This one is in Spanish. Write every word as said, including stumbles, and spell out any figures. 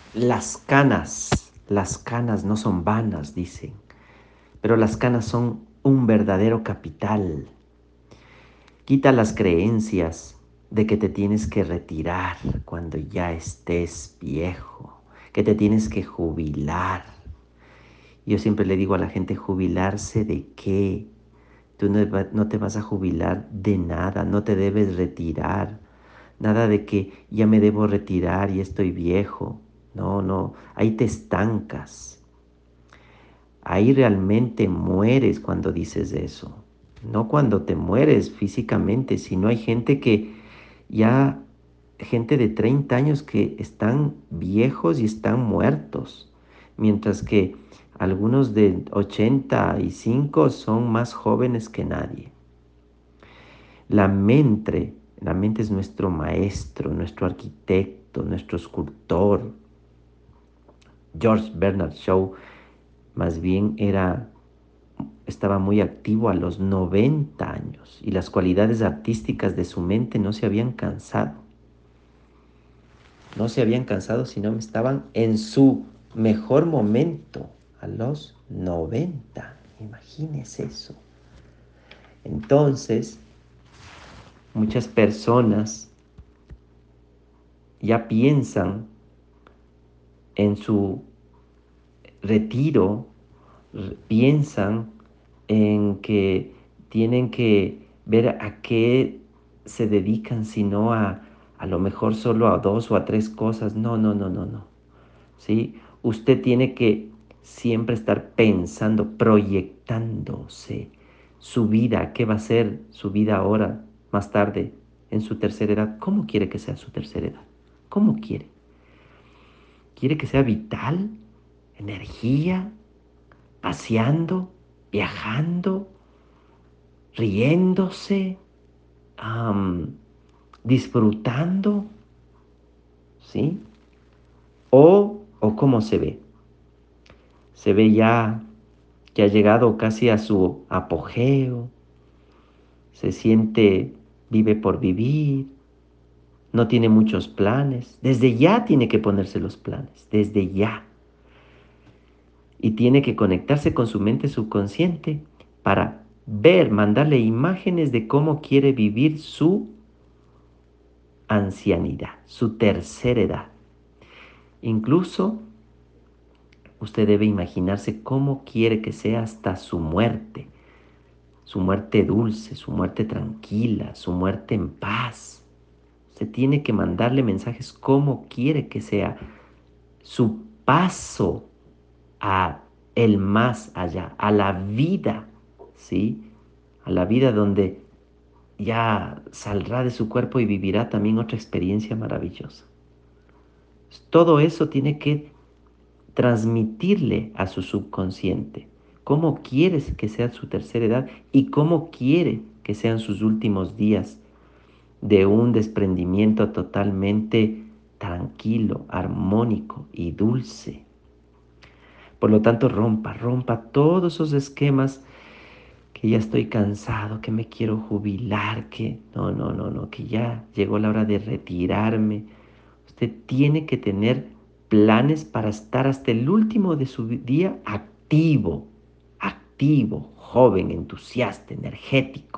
Las canas, las canas no son vanas, dicen, pero las canas son un verdadero capital. Quita las creencias de que te tienes que retirar cuando ya estés viejo, que te tienes que jubilar. Yo siempre le digo a la gente, ¿jubilarse de qué? Tú no, no te vas a jubilar de nada, no te debes retirar. Nada de que ya me debo retirar y estoy viejo. No, no, ahí te estancas. Ahí realmente mueres cuando dices eso. No cuando te mueres físicamente, sino hay gente que ya, gente de treinta años que están viejos y están muertos, mientras que algunos de ochenta y cinco son más jóvenes que nadie. La mente, la mente es nuestro maestro, nuestro arquitecto, nuestro escultor. George Bernard Shaw más bien era, estaba muy activo a los noventa años y las cualidades artísticas de su mente no se habían cansado. No se habían cansado, sino estaban en su mejor momento a los noventa. Imagínese eso. Entonces, muchas personas ya piensan en su retiro, piensan en que tienen que ver a qué se dedican, sino a a lo mejor solo a dos o a tres cosas. No, no, no, no, no. ¿Sí? Usted tiene que siempre estar pensando, proyectándose su vida, qué va a ser su vida ahora, más tarde, en su tercera edad. ¿Cómo quiere que sea su tercera edad? ¿Cómo quiere? ¿Quiere que sea vital? ¿Energía? ¿Paseando? ¿Viajando? ¿Riéndose? Um, ¿disfrutando? ¿Sí? ¿O, o cómo se ve? Se ve ya que ha llegado casi a su apogeo, se siente, vive por vivir, no tiene muchos planes. Desde ya tiene que ponerse los planes, desde ya. Y tiene que conectarse con su mente subconsciente para ver, mandarle imágenes de cómo quiere vivir su ancianidad, su tercera edad. Incluso usted debe imaginarse cómo quiere que sea hasta su muerte, su muerte dulce, su muerte tranquila, su muerte en paz. Se tiene que mandarle mensajes cómo quiere que sea su paso a el más allá, a la vida, ¿sí? A la vida donde ya saldrá de su cuerpo y vivirá también otra experiencia maravillosa. Todo eso tiene que transmitirle a su subconsciente cómo quieres que sea su tercera edad y cómo quiere que sean sus últimos días de un desprendimiento totalmente tranquilo, armónico y dulce. Por lo tanto, rompa, rompa todos esos esquemas que ya estoy cansado, que me quiero jubilar, que no, no, no, no, que ya llegó la hora de retirarme. Usted tiene que tener planes para estar hasta el último de su día activo, activo, joven, entusiasta, energético.